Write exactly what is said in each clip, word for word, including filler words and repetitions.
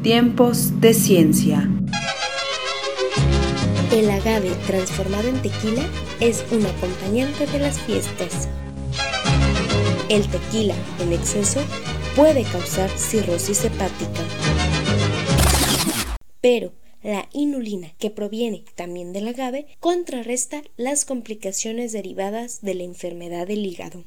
Tiempos de ciencia. El agave transformado en tequila es un acompañante de las fiestas. El tequila en exceso puede causar cirrosis hepática. Pero la inulina, que proviene también del agave, contrarresta las complicaciones derivadas de la enfermedad del hígado.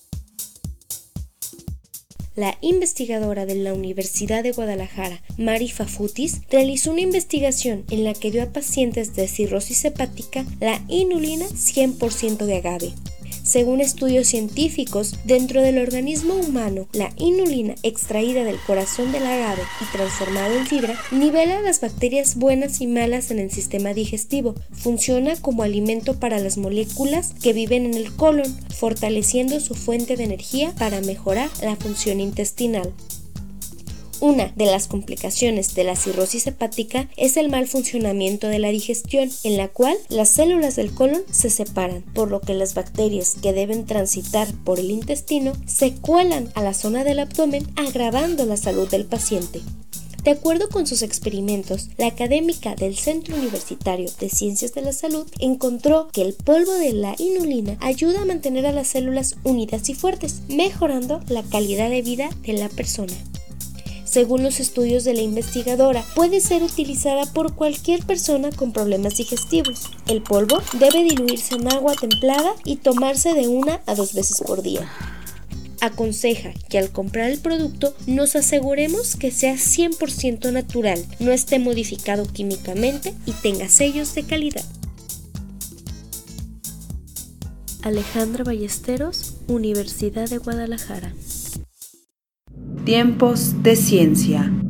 La investigadora de la Universidad de Guadalajara, Mari Fafutis, realizó una investigación en la que dio a pacientes de cirrosis hepática la inulina cien por ciento de agave. Según estudios científicos, dentro del organismo humano, la inulina extraída del corazón del agave y transformado en fibra nivela las bacterias buenas y malas en el sistema digestivo. Funciona como alimento para las moléculas que viven en el colon, fortaleciendo su fuente de energía para mejorar la función intestinal. Una de las complicaciones de la cirrosis hepática es el mal funcionamiento de la digestión, en la cual las células del colon se separan, por lo que las bacterias que deben transitar por el intestino se cuelan a la zona del abdomen, agravando la salud del paciente. De acuerdo con sus experimentos, la académica del Centro Universitario de Ciencias de la Salud encontró que el polvo de la inulina ayuda a mantener a las células unidas y fuertes, mejorando la calidad de vida de la persona. Según los estudios de la investigadora, puede ser utilizada por cualquier persona con problemas digestivos. El polvo debe diluirse en agua templada y tomarse de una a dos veces por día. Aconseja que al comprar el producto nos aseguremos que sea cien por ciento natural, no esté modificado químicamente y tenga sellos de calidad. Alejandra Ballesteros, Universidad de Guadalajara. Tiempos de ciencia.